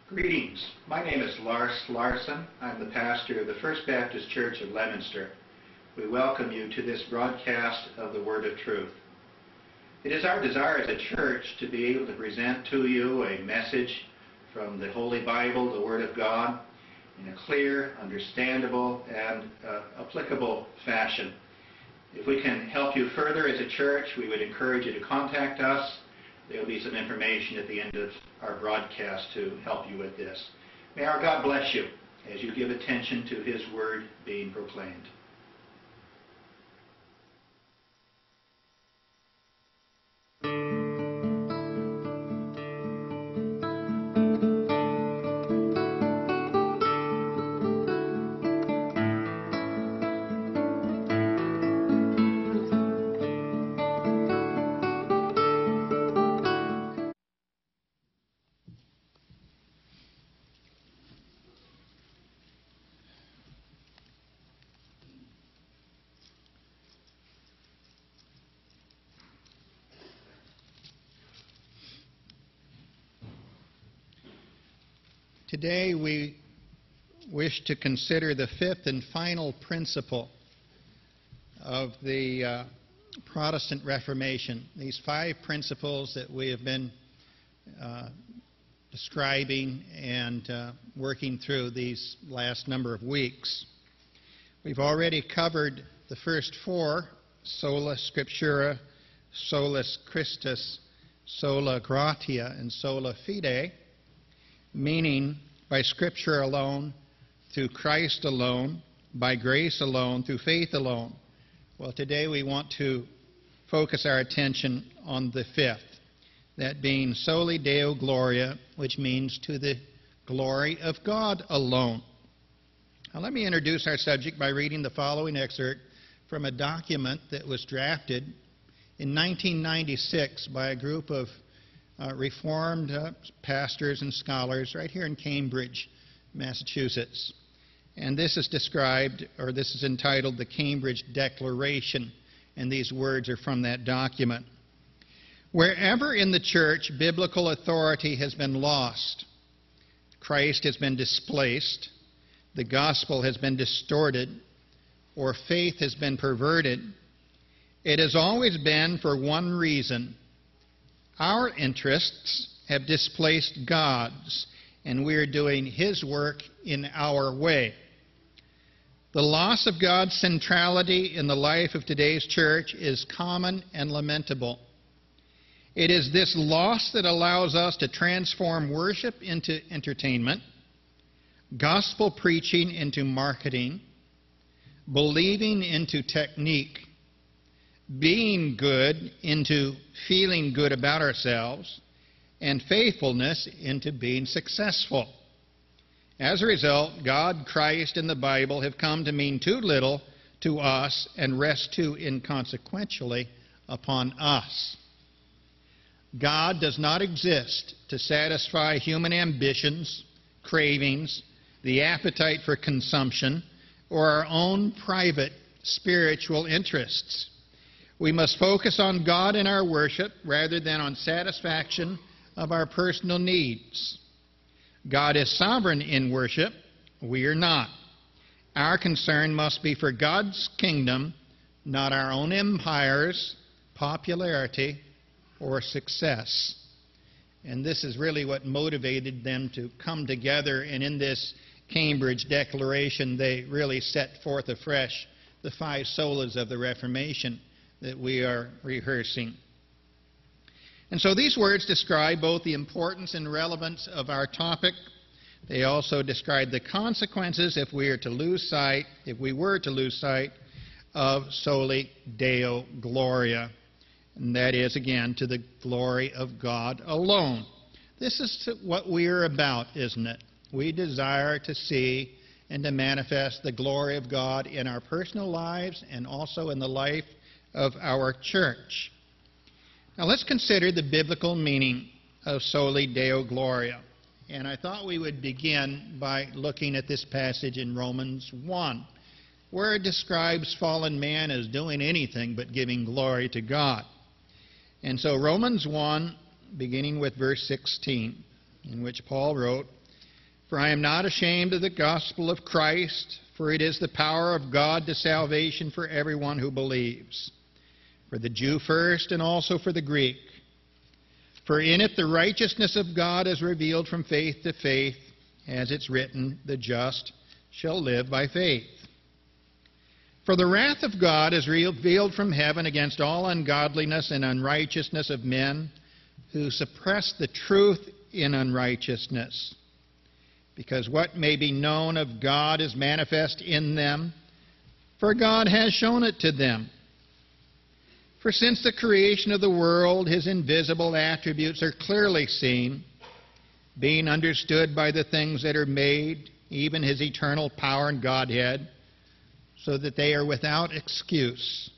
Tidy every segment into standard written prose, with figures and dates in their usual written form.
Greetings. My name is Lars Larson. I'm the pastor of the First Baptist Church of Leominster. We welcome you to this broadcast of the Word of Truth. It is our desire as a church to be able to present to you a message from the Holy Bible, the Word of God, in a clear, understandable, and applicable fashion. If we can help you further as a church, we would encourage you to contact us. There will be some information at the end of our broadcast to help you with this. May our God bless you as you give attention to His Word being proclaimed. Today we wish to consider the fifth and final principle of the Protestant Reformation. These 5 principles that we have been describing and working through these last number of weeks. We've already covered the first 4, sola scriptura, solus Christus, sola gratia, and sola fide, meaning by Scripture alone, through Christ alone, by grace alone, through faith alone. Well, today we want to focus our attention on the 5th, that being soli Deo Gloria, which means to the glory of God alone. Now let me introduce our subject by reading the following excerpt from a document that was drafted in 1996 by a group of Reformed pastors and scholars right here in Cambridge, Massachusetts. And this is described, or this is entitled, the Cambridge Declaration, and these words are from that document. Wherever in the church biblical authority has been lost, Christ has been displaced, the gospel has been distorted, or faith has been perverted, it has always been for one reason: our interests have displaced God's, and we are doing His work in our way. The loss of God's centrality in the life of today's church is common and lamentable. It is this loss that allows us to transform worship into entertainment, gospel preaching into marketing, believing into technique, being good into feeling good about ourselves, and faithfulness into being successful. As a result, God, Christ, and the Bible have come to mean too little to us and rest too inconsequentially upon us. God does not exist to satisfy human ambitions, cravings, the appetite for consumption, or our own private spiritual interests. We must focus on God in our worship rather than on satisfaction of our personal needs. God is sovereign in worship. We are not. Our concern must be for God's kingdom, not our own empires, popularity, or success. And this is really what motivated them to come together, and in this Cambridge Declaration they really set forth afresh the 5 solas of the Reformation that we are rehearsing. And so these words describe both the importance and relevance of our topic. They also describe the consequences if we were to lose sight of soli Deo Gloria, and that is, again, to the glory of God alone. This is what we are about, isn't it? We desire to see and to manifest the glory of God in our personal lives and also in the life of our church. Now let's consider the biblical meaning of soli Deo Gloria. And I thought we would begin by looking at this passage in Romans 1, where it describes fallen man as doing anything but giving glory to God. And so Romans 1, beginning with verse 16, in which Paul wrote, For I am not ashamed of the gospel of Christ, for it is the power of God to salvation for everyone who believes, for the Jew first and also for the Greek. For in it the righteousness of God is revealed from faith to faith, as it's written, the just shall live by faith. For the wrath of God is revealed from heaven against all ungodliness and unrighteousness of men who suppress the truth in unrighteousness. Because what may be known of God is manifest in them, for God has shown it to them. For since the creation of the world, his invisible attributes are clearly seen, being understood by the things that are made, even his eternal power and Godhead, so that they are without excuse.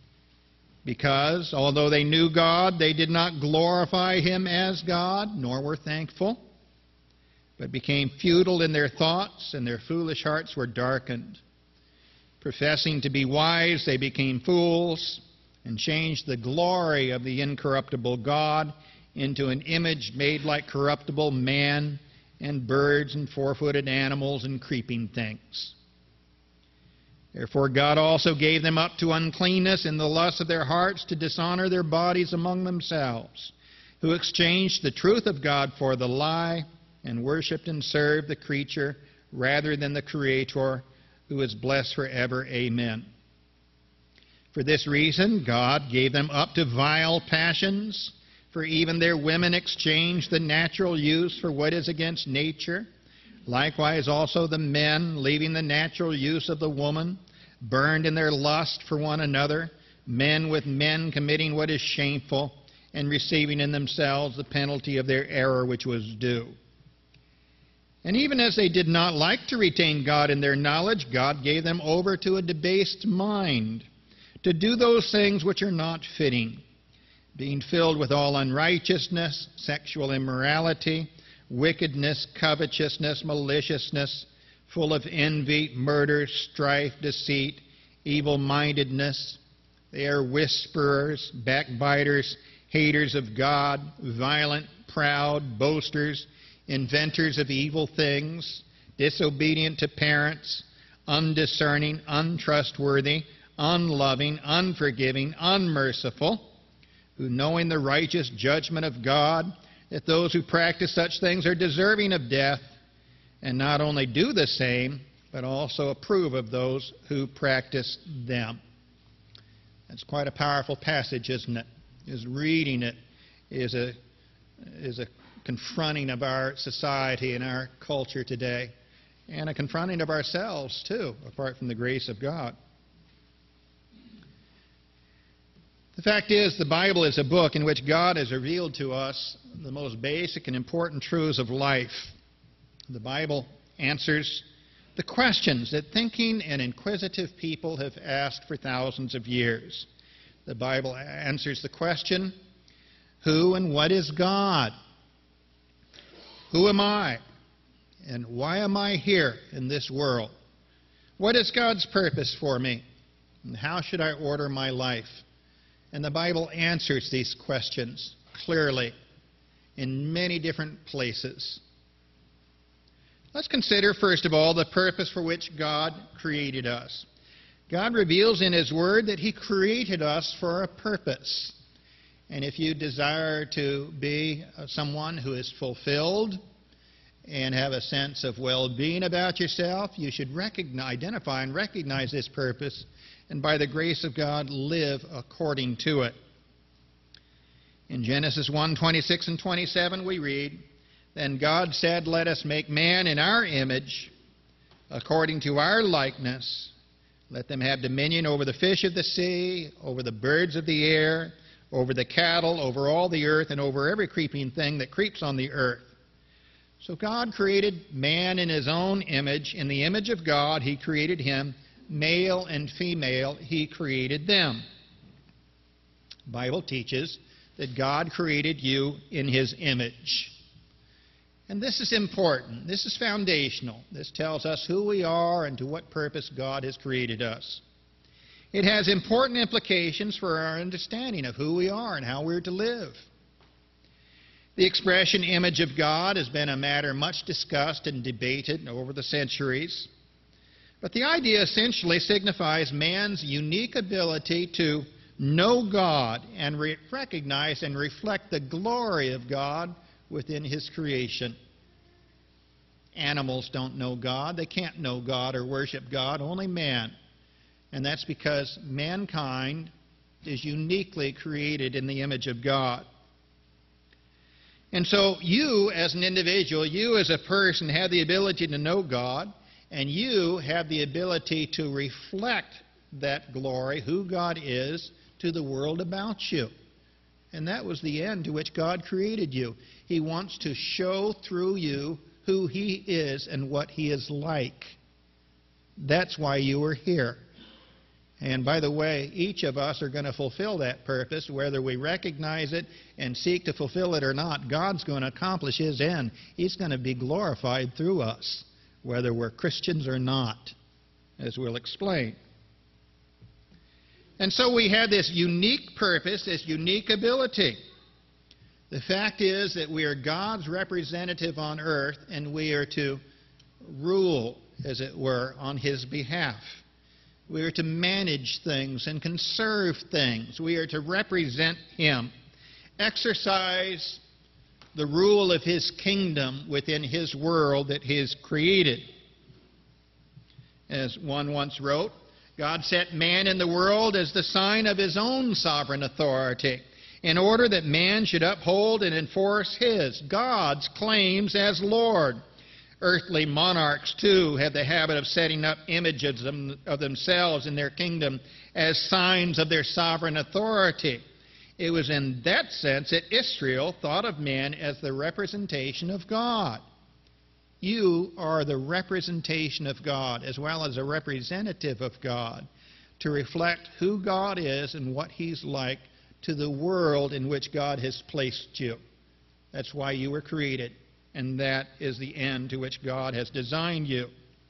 Because, although they knew God, they did not glorify him as God, nor were thankful, but became futile in their thoughts, and their foolish hearts were darkened. Professing to be wise, they became fools, and changed the glory of the incorruptible God into an image made like corruptible man, and birds, and four-footed animals, and creeping things. Therefore God also gave them up to uncleanness in the lust of their hearts, to dishonor their bodies among themselves, who exchanged the truth of God for the lie, and worshipped and served the creature rather than the Creator, who is blessed forever. Amen. For this reason God gave them up to vile passions, for even their women exchanged the natural use for what is against nature. Likewise also the men, leaving the natural use of the woman, burned in their lust for one another, men with men committing what is shameful, and receiving in themselves the penalty of their error which was due. And even as they did not like to retain God in their knowledge, God gave them over to a debased mind, to do those things which are not fitting, being filled with all unrighteousness, sexual immorality, wickedness, covetousness, maliciousness, full of envy, murder, strife, deceit, evil-mindedness. They are whisperers, backbiters, haters of God, violent, proud, boasters, inventors of evil things, disobedient to parents, undiscerning, untrustworthy, unloving, unforgiving, unmerciful, who, knowing the righteous judgment of God, that those who practice such things are deserving of death, and not only do the same, but also approve of those who practice them. That's quite a powerful passage, isn't it? Is reading it is a confronting of our society and our culture today, and a confronting of ourselves, too, apart from the grace of God. The fact is, the Bible is a book in which God has revealed to us the most basic and important truths of life. The Bible answers the questions that thinking and inquisitive people have asked for thousands of years. The Bible answers the question, who and what is God? Who am I? And why am I here in this world? What is God's purpose for me? And how should I order my life? And the Bible answers these questions clearly in many different places. Let's consider, first of all, the purpose for which God created us. God reveals in His Word that He created us for a purpose. And if you desire to be someone who is fulfilled and have a sense of well-being about yourself, you should identify and recognize this purpose, and by the grace of God, live according to it. In Genesis 1:26 and 27, we read, "Then God said, let us make man in our image, according to our likeness. Let them have dominion over the fish of the sea, over the birds of the air, over the cattle, over all the earth, and over every creeping thing that creeps on the earth." So God created man in His own image. In the image of God, He created him. Male and female, He created them. The Bible teaches that God created you in His image. And this is important. This is foundational. This tells us who we are and to what purpose God has created us. It has important implications for our understanding of who we are and how we're to live. The expression image of God has been a matter much discussed and debated over the centuries. But the idea essentially signifies man's unique ability to know God and recognize and reflect the glory of God within His creation. Animals don't know God. They can't know God or worship God, only man. And that's because mankind is uniquely created in the image of God. And so you as an individual, you as a person have the ability to know God, and you have the ability to reflect that glory, who God is, to the world about you. And that was the end to which God created you. He wants to show through you who He is and what He is like. That's why you are here. And by the way, each of us are going to fulfill that purpose, whether we recognize it and seek to fulfill it or not. God's going to accomplish His end. He's going to be glorified through us, whether we're Christians or not, as we'll explain. And so we have this unique purpose, this unique ability. The fact is that we are God's representative on earth, and we are to rule, as it were, on His behalf. We are to manage things and conserve things. We are to represent Him, exercise the rule of His kingdom within His world that He has created. As one once wrote, God set man in the world as the sign of His own sovereign authority, in order that man should uphold and enforce His, God's, claims as Lord. Earthly monarchs, too, have the habit of setting up images of themselves in their kingdom as signs of their sovereign authority. It was in that sense that Israel thought of man as the representation of God. You are the representation of God, as well as a representative of God, to reflect who God is and what He's like to the world in which God has placed you. That's why you were created. And that is the end to which God has designed you.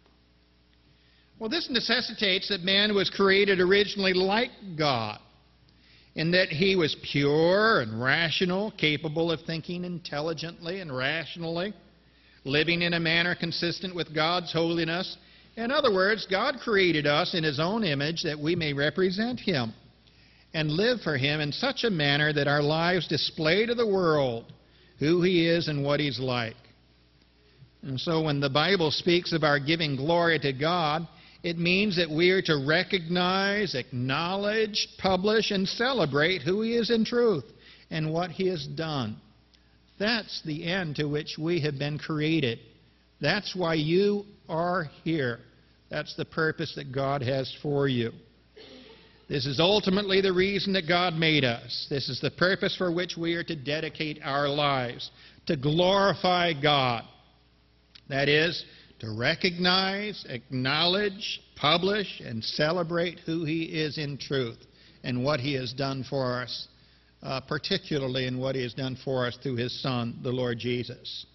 Well, this necessitates that man was created originally like God, in that he was pure and rational, capable of thinking intelligently and rationally, living in a manner consistent with God's holiness. In other words, God created us in His own image that we may represent Him and live for Him in such a manner that our lives display to the world who He is and what He's like. And so when the Bible speaks of our giving glory to God, it means that we are to recognize, acknowledge, publish, and celebrate who He is in truth and what He has done. That's the end to which we have been created. That's why you are here. That's the purpose that God has for you. This is ultimately the reason that God made us. This is the purpose for which we are to dedicate our lives, to glorify God. That is, to recognize, acknowledge, publish, and celebrate who He is in truth and what He has done for us, particularly in what He has done for us through His Son, the Lord Jesus.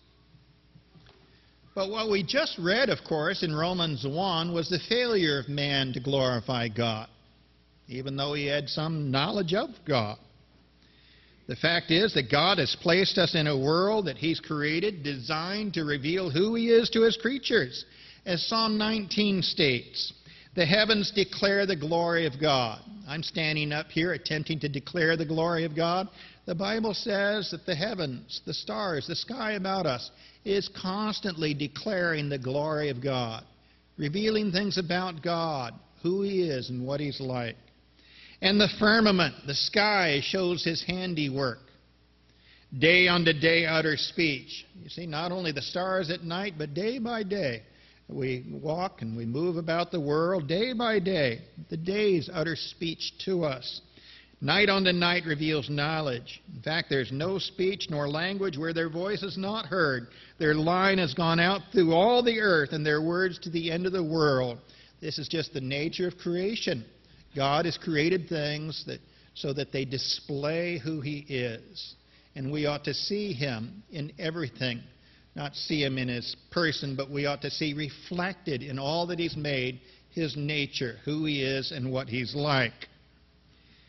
But what we just read, of course, in Romans 1 was the failure of man to glorify God, even though he had some knowledge of God. The fact is that God has placed us in a world that He's created, designed to reveal who He is to His creatures. As Psalm 19 states, the heavens declare the glory of God. I'm standing up here attempting to declare the glory of God. The Bible says that the heavens, the stars, the sky about us is constantly declaring the glory of God, revealing things about God, who He is and what He's like. And the firmament, the sky, shows His handiwork. Day unto day utters speech. You see, not only the stars at night, but day by day. We walk and we move about the world day by day. The days utter speech to us. Night unto night reveals knowledge. In fact, there's no speech nor language where their voice is not heard. Their line has gone out through all the earth, and their words to the end of the world. This is just the nature of creation. God has created things so that they display who He is. And we ought to see Him in everything. Not see Him in His person, but we ought to see reflected in all that He's made His nature, who He is and what He's like.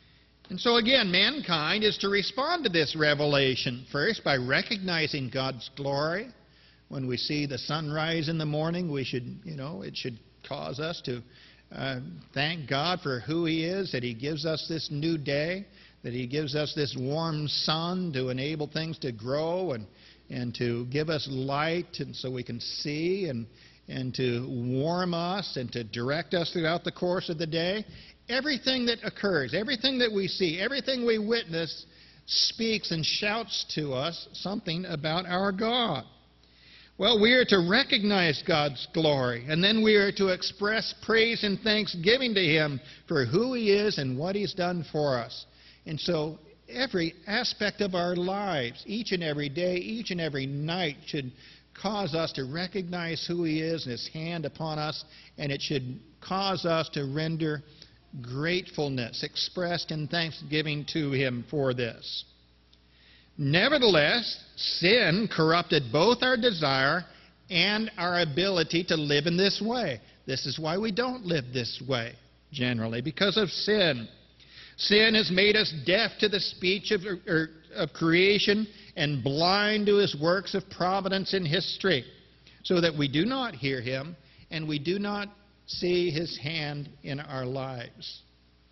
And so again, mankind is to respond to this revelation, first by recognizing God's glory. When we see the sunrise in the morning, we should, it should cause us to thank God for who He is, that He gives us this new day, that He gives us this warm sun to enable things to grow and to give us light, and so we can see and to warm us and to direct us throughout the course of the day. Everything that occurs, everything that we see, everything we witness speaks and shouts to us something about our God. Well, we are to recognize God's glory, and then we are to express praise and thanksgiving to Him for who He is and what He's done for us. And so every aspect of our lives, each and every day, each and every night, should cause us to recognize who He is and His hand upon us, and it should cause us to render gratefulness expressed in thanksgiving to Him for this. Nevertheless, sin corrupted both our desire and our ability to live in this way. This is why we don't live this way, generally, because of sin. Sin has made us deaf to the speech of creation and blind to His works of providence in history, so that we do not hear Him and we do not see His hand in our lives.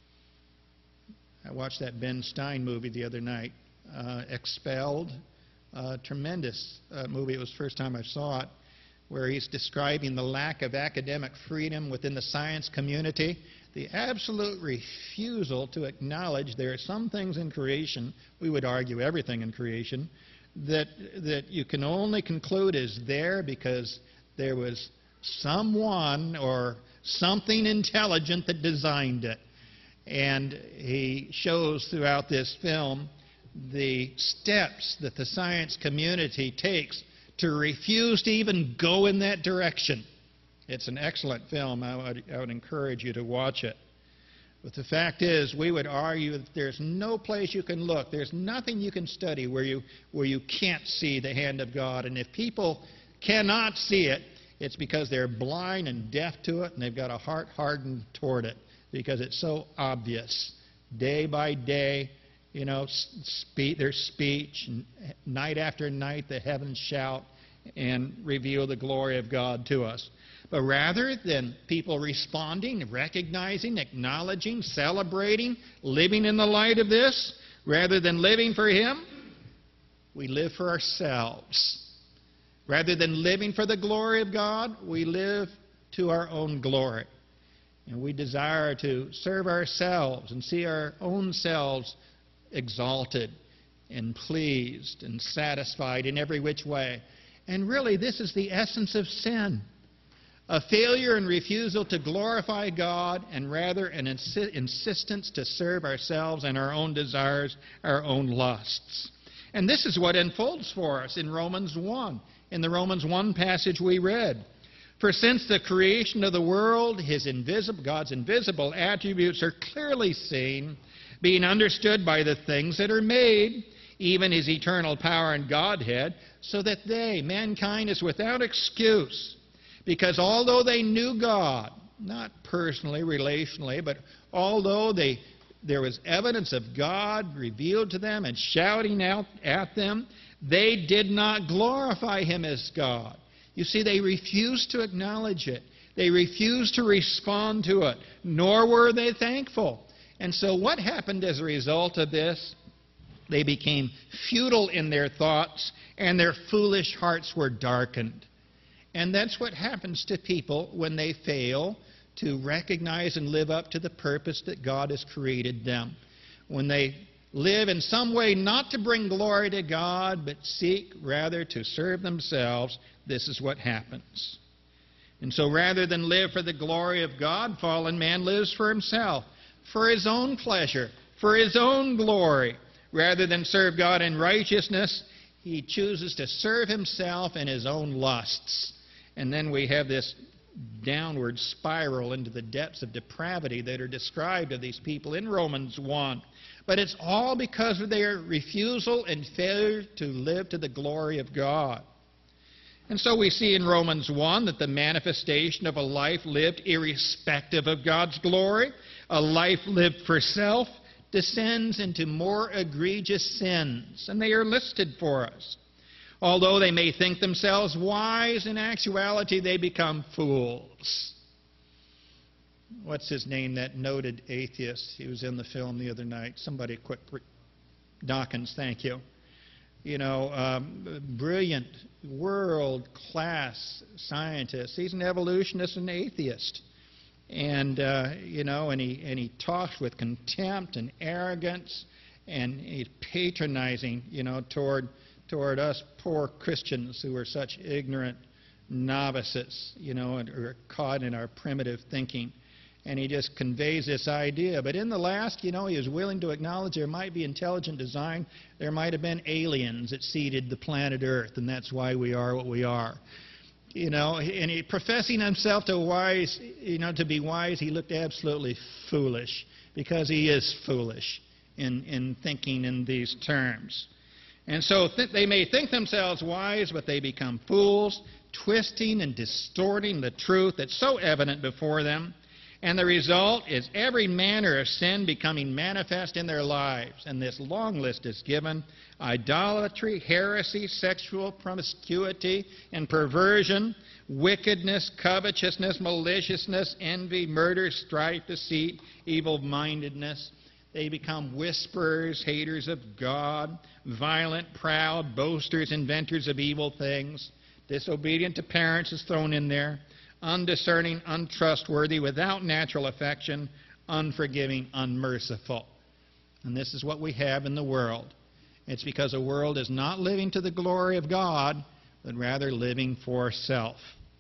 I watched that Ben Stein movie the other night, Expelled. Tremendous movie. It was the first time I saw it, where he's describing the lack of academic freedom within the science community, the absolute refusal to acknowledge there are some things in creation, we would argue everything in creation, that you can only conclude is there because there was someone or something intelligent that designed it. And he shows throughout this film the steps that the science community takes to refuse to even go in that direction. It's an excellent film. I would encourage you to watch it. But the fact is, we would argue that there's no place you can look, there's nothing you can study where you can't see the hand of God. And if people cannot see it, it's because they're blind and deaf to it, and they've got a heart hardened toward it, because it's so obvious. Day by day, there's speech, and night after night the heavens shout and reveal the glory of God to us. But rather than people responding, recognizing, acknowledging, celebrating, living in the light of this, rather than living for Him, we live for ourselves. Rather than living for the glory of God, we live to our own glory. And we desire to serve ourselves and see our own selves exalted and pleased and satisfied in every which way. And really, this is the essence of sin. A failure and refusal to glorify God, and rather an insistence to serve ourselves and our own desires, our own lusts. And this is what unfolds for us in Romans 1. In the Romans 1 passage we read, "For since the creation of the world, God's invisible attributes are clearly seen, being understood by the things that are made, even His eternal power and Godhead, so that mankind, is without excuse. Because although they knew God, not personally, relationally, but although there was evidence of God revealed to them and shouting out at them, they did not glorify Him as God." You see, they refused to acknowledge it. They refused to respond to it, nor were they thankful. And so what happened as a result of this? They became futile in their thoughts, and their foolish hearts were darkened. And that's what happens to people when they fail to recognize and live up to the purpose that God has created them. When they live in some way not to bring glory to God, but seek rather to serve themselves, this is what happens. And so rather than live for the glory of God, fallen man lives for himself, for his own pleasure, for his own glory. Rather than serve God in righteousness, he chooses to serve himself and his own lusts. And then we have this downward spiral into the depths of depravity that are described of these people in Romans 1. But it's all because of their refusal and failure to live to the glory of God. And so we see in Romans 1 that the manifestation of a life lived irrespective of God's glory, a life lived for self, descends into more egregious sins, and they are listed for us. Although they may think themselves wise, in actuality they become fools. What's his name, that noted atheist? He was in the film the other night. Somebody quick. Dawkins, thank you. Brilliant, world-class scientist. He's an evolutionist and atheist. And, and he talks with contempt and arrogance, and he's patronizing, toward us poor Christians who are such ignorant novices, and are caught in our primitive thinking. And he just conveys this idea. But in the last, he was willing to acknowledge there might be intelligent design. There might have been aliens that seeded the planet Earth, and that's why we are what we are. And he, professing himself to be wise, he looked absolutely foolish, because he is foolish in thinking in these terms. And so they may think themselves wise, but they become fools, twisting and distorting the truth that's so evident before them. And the result is every manner of sin becoming manifest in their lives. And this long list is given: idolatry, heresy, sexual promiscuity and perversion, wickedness, covetousness, maliciousness, envy, murder, strife, deceit, evil-mindedness. They become whisperers, haters of God, violent, proud, boasters, inventors of evil things. Disobedient to parents is thrown in there. Undiscerning, untrustworthy, without natural affection, unforgiving, unmerciful. And this is what we have in the world. It's because the world is not living to the glory of God, but rather living for self.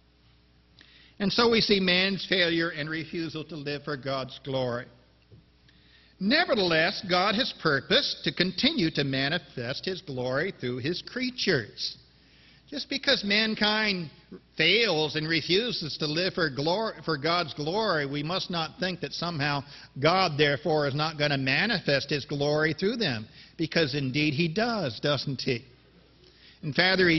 And so we see man's failure and refusal to live for God's glory. Nevertheless, God has purposed to continue to manifest His glory through His creatures. Just because mankind fails and refuses to live for God's glory, we must not think that somehow God, therefore, is not going to manifest His glory through them. Because indeed He does, doesn't He? In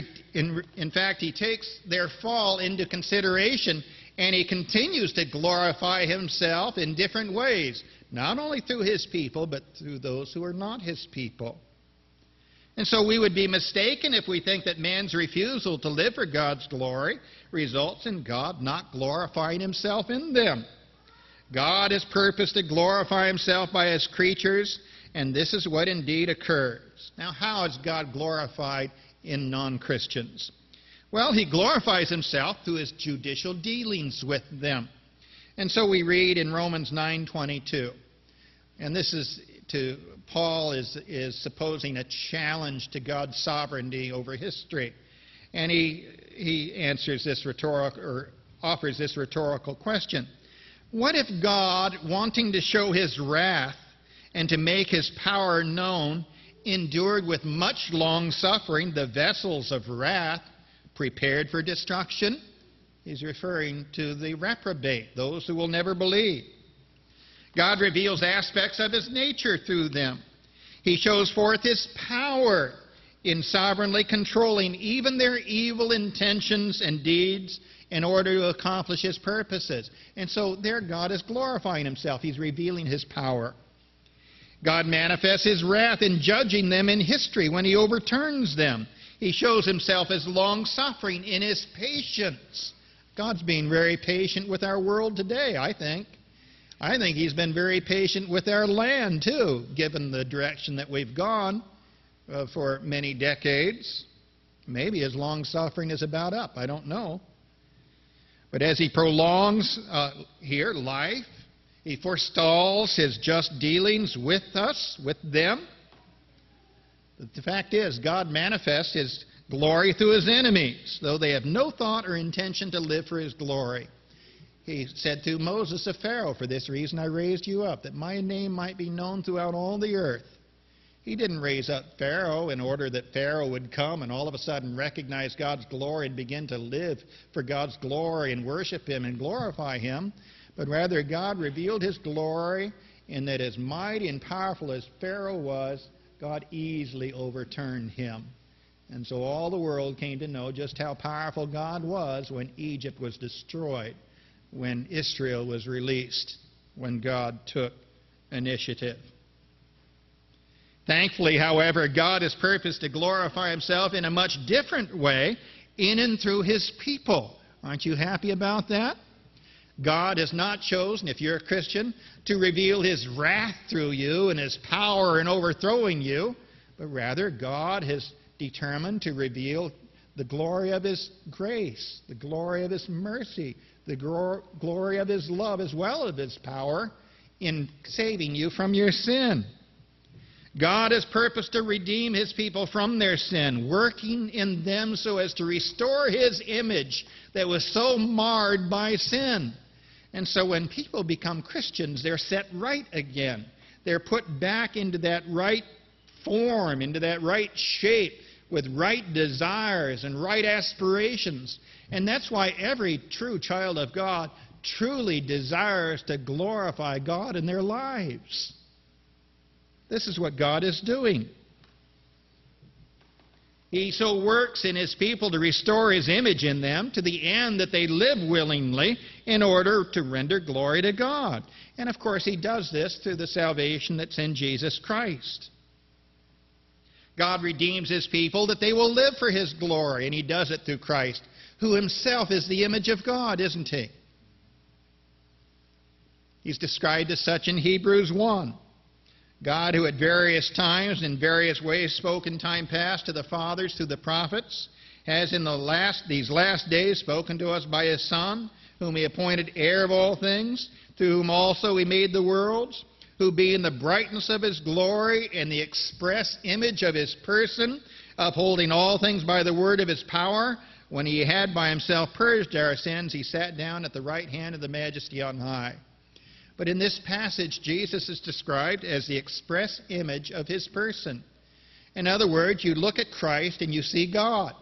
fact, He takes their fall into consideration, and He continues to glorify Himself in different ways, not only through His people, but through those who are not His people. And so we would be mistaken if we think that man's refusal to live for God's glory results in God not glorifying Himself in them. God has purposed to glorify Himself by His creatures, and this is what indeed occurs. Now, how is God glorified in non-Christians? Well, He glorifies Himself through His judicial dealings with them. And so we read in Romans 9:22, and this is Paul is supposing a challenge to God's sovereignty over history. And he answers this offers this rhetorical question. What if God, wanting to show His wrath and to make His power known, endured with much long suffering the vessels of wrath prepared for destruction? He's referring to the reprobate, those who will never believe. God reveals aspects of His nature through them. He shows forth His power in sovereignly controlling even their evil intentions and deeds in order to accomplish His purposes. And so there God is glorifying Himself. He's revealing His power. God manifests His wrath in judging them in history when He overturns them. He shows Himself as long-suffering in His patience. God's being very patient with our world today, I think. I think He's been very patient with our land, too, given the direction that we've gone for many decades. Maybe His long-suffering is about up. I don't know. But as He prolongs here life, He forestalls His just dealings with us, with them. But the fact is, God manifests His glory through His enemies, though they have no thought or intention to live for His glory. He said to Moses of Pharaoh, "For this reason I raised you up, that my name might be known throughout all the earth." He didn't raise up Pharaoh in order that Pharaoh would come and all of a sudden recognize God's glory and begin to live for God's glory and worship Him and glorify Him. But rather, God revealed His glory in that as mighty and powerful as Pharaoh was, God easily overturned him. And so all the world came to know just how powerful God was when Egypt was destroyed, when Israel was released, when God took initiative. Thankfully, however, God has purposed to glorify himself in a much different way in and through his people. Aren't you happy about that? God has not chosen, if you're a Christian, to reveal his wrath through you and his power in overthrowing you, but rather God has determined to reveal the glory of his grace, the glory of his mercy, the glory of his love, as well as his power in saving you from your sin. God has purposed to redeem his people from their sin, working in them so as to restore his image that was so marred by sin. And so when people become Christians, they're set right again. They're put back into that right form, into that right shape, with right desires and right aspirations. And that's why every true child of God truly desires to glorify God in their lives. This is what God is doing. He so works in his people to restore his image in them to the end that they live willingly in order to render glory to God. And of course he does this through the salvation that's in Jesus Christ. God redeems his people that they will live for his glory, and he does it through Christ, who himself is the image of God, isn't he? He's described as such in Hebrews 1. God, who at various times and in various ways spoke in time past to the fathers through the prophets, has in these last days spoken to us by his Son, whom he appointed heir of all things, through whom also he made the worlds, who being the brightness of his glory and the express image of his person, upholding all things by the word of his power, when he had by himself purged our sins, he sat down at the right hand of the Majesty on high. But in this passage, Jesus is described as the express image of his person. In other words, you look at Christ and you see God.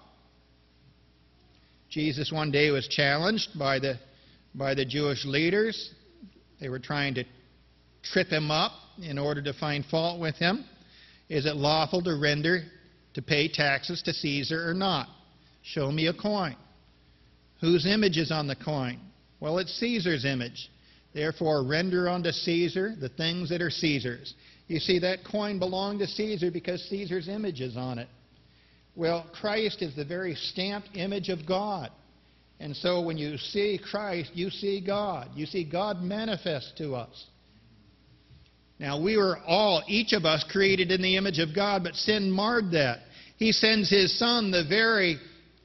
Jesus one day was challenged by the Jewish leaders. They were trying to trip him up in order to find fault with him. Is it lawful to pay taxes to Caesar or not? Show me a coin. Whose image is on the coin? Well, it's Caesar's image. Therefore, render unto Caesar the things that are Caesar's. You see, that coin belonged to Caesar because Caesar's image is on it. Well, Christ is the very stamped image of God. And so when you see Christ, you see God. You see God manifest to us. Now, we were all, each of us, created in the image of God, but sin marred that. He sends his Son, the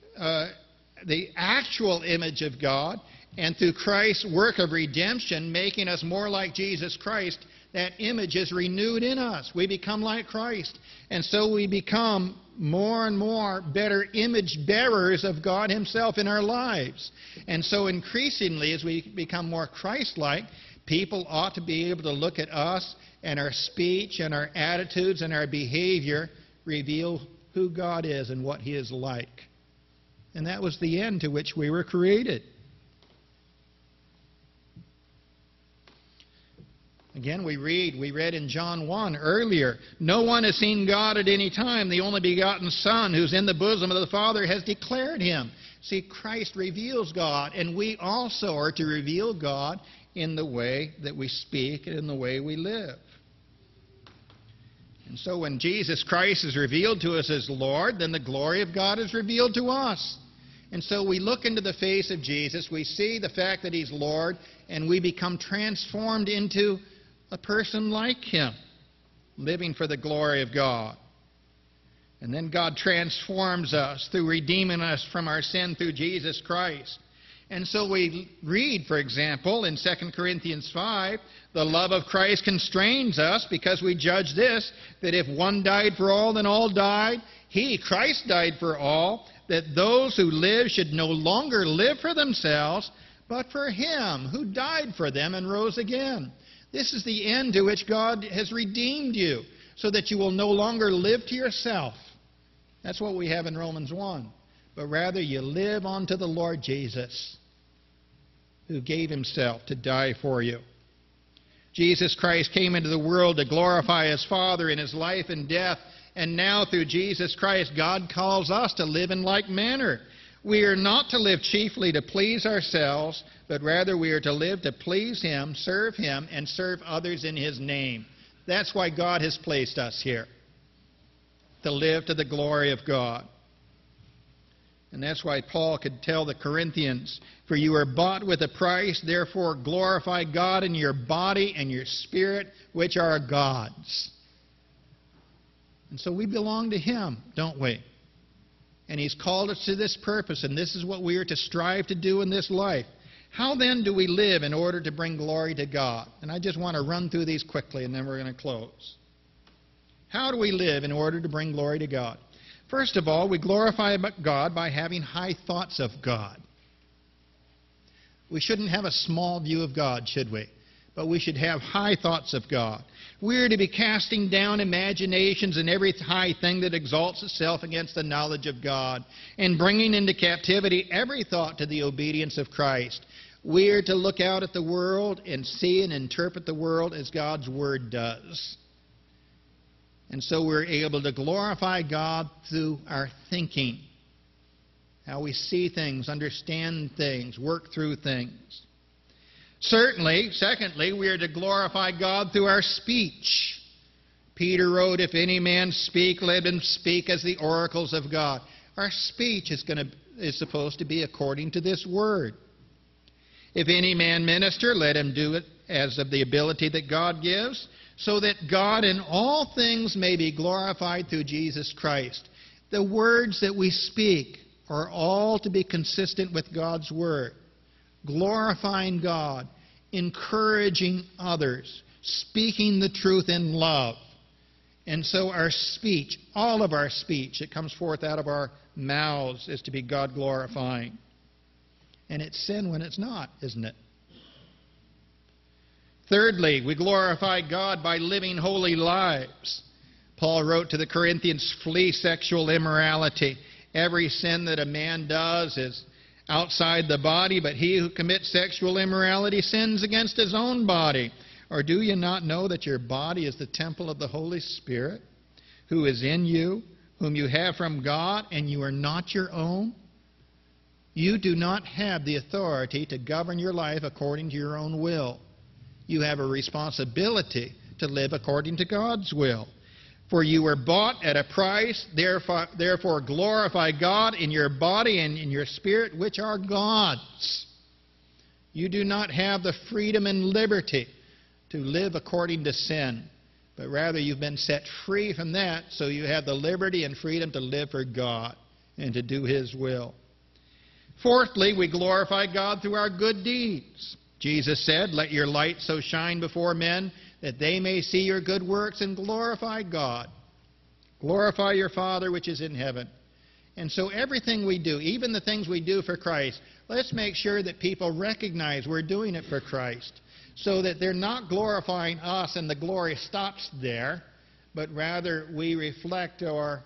actual image of God, and through Christ's work of redemption, making us more like Jesus Christ, that image is renewed in us. We become like Christ. And so we become more and more better image bearers of God himself in our lives. And so increasingly, as we become more Christ-like, people ought to be able to look at us and our speech and our attitudes and our behavior reveal who God is and what he is like. And that was the end to which we were created. Again, we read in John 1 earlier, no one has seen God at any time. The only begotten Son, who's in the bosom of the Father, has declared him. See, Christ reveals God, and we also are to reveal God in the way that we speak and in the way we live. And so when Jesus Christ is revealed to us as Lord, then the glory of God is revealed to us. And so we look into the face of Jesus, we see the fact that he's Lord, and we become transformed into a person like him, living for the glory of God. And then God transforms us through redeeming us from our sin through Jesus Christ. And so we read, for example, in 2 Corinthians 5, the love of Christ constrains us because we judge this, that if one died for all, then all died. He, Christ, died for all, that those who live should no longer live for themselves, but for him who died for them and rose again. This is the end to which God has redeemed you, so that you will no longer live to yourself. That's what we have in Romans 1. But rather you live unto the Lord Jesus, who gave himself to die for you. Jesus Christ came into the world to glorify his Father in his life and death, and now through Jesus Christ, God calls us to live in like manner. We are not to live chiefly to please ourselves, but rather we are to live to please him, and serve others in his name. That's why God has placed us here. to live to the glory of God. And that's why Paul could tell the Corinthians, "For you are bought with a price, therefore glorify God in your body and your spirit, which are God's." And so we belong to Him, don't we? And He's called us to this purpose, and this is what we are to strive to do in this life. How then do we live in order to bring glory to God? And I just want to run through these quickly, and then we're going to close. How do we live in order to bring glory to God? First of all, we glorify God by having high thoughts of God. We shouldn't have a small view of God, should we? But we should have high thoughts of God. We're to be casting down imaginations and every high thing that exalts itself against the knowledge of God, and bringing into captivity every thought to the obedience of Christ. We're to look out at the world and see and interpret the world as God's Word does. And so we're able to glorify God through our thinking, how we see things, understand things, work through things. Certainly, secondly, we are to glorify God through our speech. Peter wrote, "If any man speak, let him speak as the oracles of God." Our speech is supposed to be according to this Word. "If any man minister, let him do it as of the ability that God gives, so that God in all things may be glorified through Jesus Christ." The words that we speak are all to be consistent with God's Word. Glorifying God, encouraging others, speaking the truth in love. And so our speech, all of our speech that comes forth out of our mouths, is to be God-glorifying. And it's sin when it's not, isn't it? Thirdly, we glorify God by living holy lives. Paul wrote to the Corinthians, "Flee sexual immorality. Every sin that a man does is outside the body, but he who commits sexual immorality sins against his own body. Or do you not know that your body is the temple of the Holy Spirit, who is in you, whom you have from God, and you are not your own? You do not have the authority to govern your life according to your own will. You have a responsibility to live according to God's will. For you were bought at a price, therefore glorify God in your body and in your spirit, which are God's." You do not have the freedom and liberty to live according to sin, but rather you've been set free from that, so you have the liberty and freedom to live for God and to do His will. Fourthly, we glorify God through our good deeds. Jesus said, "Let your light so shine before men that they may see your good works and glorify God." Glorify your Father which is in heaven. And so everything we do, even the things we do for Christ, let's make sure that people recognize we're doing it for Christ, so that they're not glorifying us and the glory stops there, but rather we reflect or,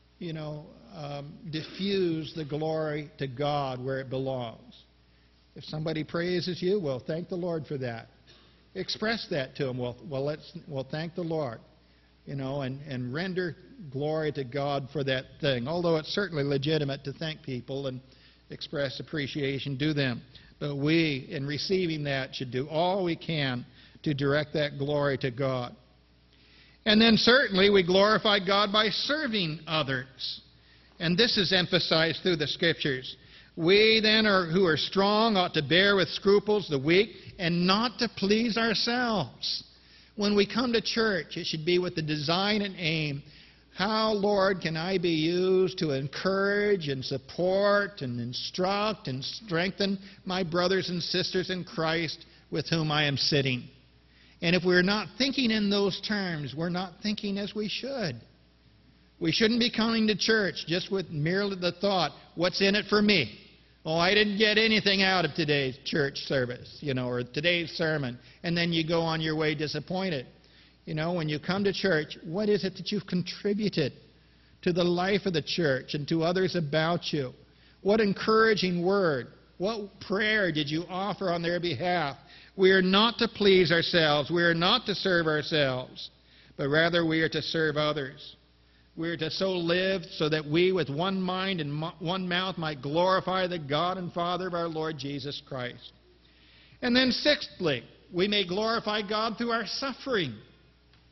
diffuse the glory to God where it belongs. If somebody praises you, well, thank the Lord for that. Express that to them. Well, thank the Lord, and render glory to God for that thing. Although it's certainly legitimate to thank people and express appreciation to them. But we, in receiving that, should do all we can to direct that glory to God. And then certainly we glorify God by serving others. And this is emphasized through the Scriptures. We then who are strong ought to bear with scruples the weak and not to please ourselves. When we come to church, it should be with the design and aim, how, Lord, can I be used to encourage and support and instruct and strengthen my brothers and sisters in Christ with whom I am sitting? And if we're not thinking in those terms, we're not thinking as we should. We shouldn't be coming to church just with merely the thought, what's in it for me? Oh, I didn't get anything out of today's church service, or today's sermon. And then you go on your way disappointed. When you come to church, what is it that you've contributed to the life of the church and to others about you? What encouraging word, what prayer did you offer on their behalf? We are not to please ourselves. We are not to serve ourselves, but rather we are to serve others. We are to so live so that we with one mind and one mouth might glorify the God and Father of our Lord Jesus Christ. And then sixthly, we may glorify God through our suffering.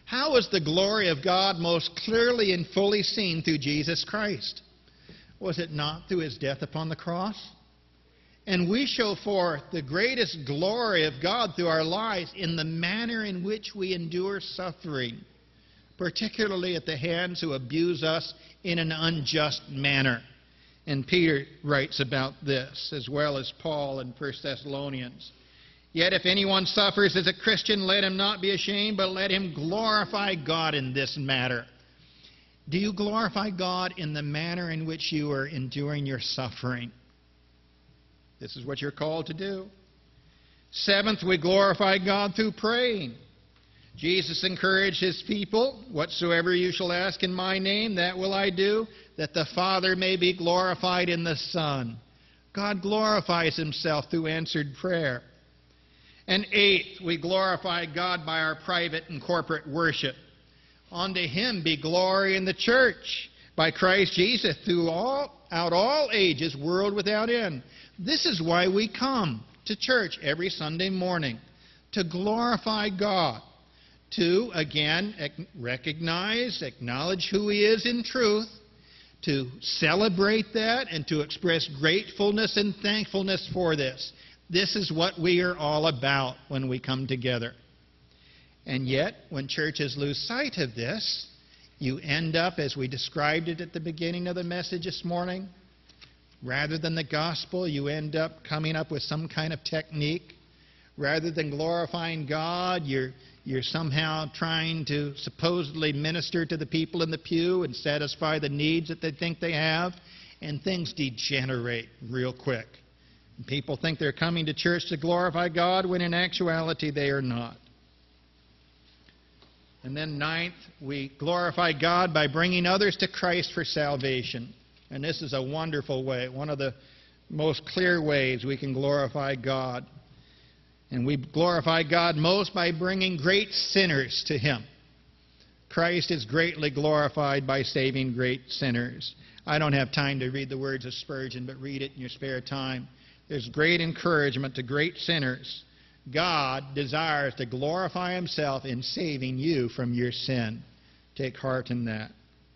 How was the glory of God most clearly and fully seen through Jesus Christ? Was it not through his death upon the cross? And we show forth the greatest glory of God through our lives in the manner in which we endure suffering, particularly at the hands who abuse us in an unjust manner. And Peter writes about this, as well as Paul in 1 Thessalonians. Yet if anyone suffers as a Christian, let him not be ashamed, but let him glorify God in this matter. Do you glorify God in the manner in which you are enduring your suffering? This is what you're called to do. Seventh, we glorify God through praying. Jesus encouraged his people, whatsoever you shall ask in my name, that will I do, that the Father may be glorified in the Son. God glorifies himself through answered prayer. And eighth, we glorify God by our private and corporate worship. Unto him be glory in the church by Christ Jesus throughout all ages, world without end. This is why we come to church every Sunday morning, to glorify God, to, again, recognize, acknowledge who he is in truth, to celebrate that, and to express gratefulness and thankfulness for this. This is what we are all about when we come together. And yet, when churches lose sight of this, you end up, as we described it at the beginning of the message this morning, rather than the gospel, you end up coming up with some kind of technique. Rather than glorifying God, you're somehow trying to supposedly minister to the people in the pew and satisfy the needs that they think they have, and things degenerate real quick. People think they're coming to church to glorify God when in actuality they are not. And then ninth, we glorify God by bringing others to Christ for salvation. And this is a wonderful way, one of the most clear ways we can glorify God. And we glorify God most by bringing great sinners to him. Christ is greatly glorified by saving great sinners. I don't have time to read the words of Spurgeon, but read it in your spare time. There's great encouragement to great sinners. God desires to glorify himself in saving you from your sin. Take heart in that.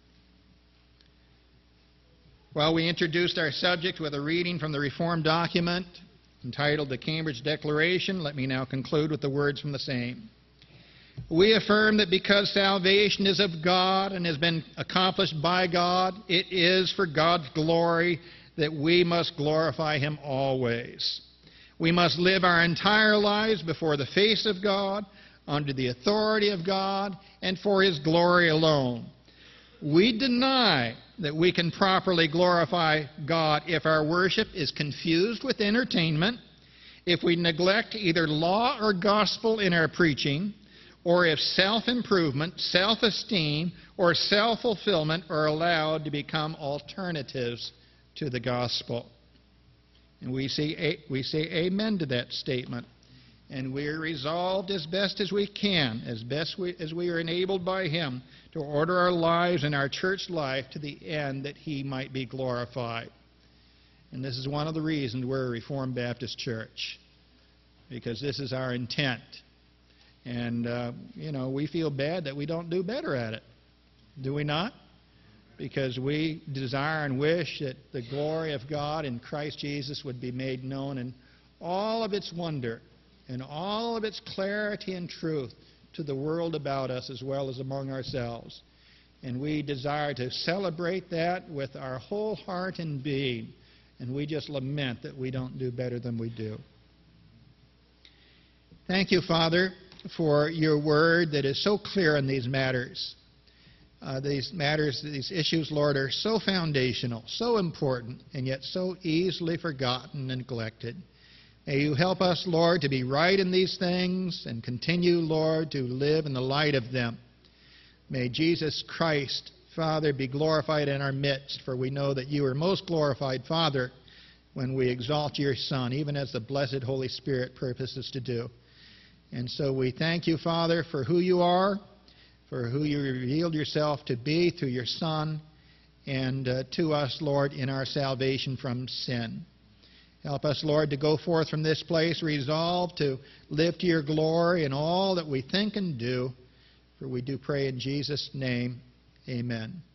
Well, we introduced our subject with a reading from the Reformed document entitled The Cambridge Declaration. Let me now conclude with the words from the same. We affirm that because salvation is of God and has been accomplished by God, it is for God's glory that we must glorify him always. We must live our entire lives before the face of God, under the authority of God, and for his glory alone. We deny that we can properly glorify God if our worship is confused with entertainment, if we neglect either law or gospel in our preaching, or if self-improvement, self-esteem, or self-fulfillment are allowed to become alternatives to the gospel. And we say amen to that statement. And we are resolved as best as we can, as we are enabled by him, to order our lives and our church life to the end that he might be glorified. And this is one of the reasons we're a Reformed Baptist church, because this is our intent. And, we feel bad that we don't do better at it. Do we not? Because we desire and wish that the glory of God in Christ Jesus would be made known in all of its wonder and all of its clarity and truth to the world about us as well as among ourselves. And we desire to celebrate that with our whole heart and being. And we just lament that we don't do better than we do. Thank you, Father, for your word that is so clear in these matters. These issues, Lord, are so foundational, so important, and yet so easily forgotten and neglected. May you help us, Lord, to be right in these things and continue, Lord, to live in the light of them. May Jesus Christ, Father, be glorified in our midst, for we know that you are most glorified, Father, when we exalt your Son, even as the blessed Holy Spirit purposes to do. And so we thank you, Father, for who you are, for who you revealed yourself to be through your Son, and to us, Lord, in our salvation from sin. Help us, Lord, to go forth from this place resolved to live to your glory in all that we think and do. For we do pray in Jesus' name, amen.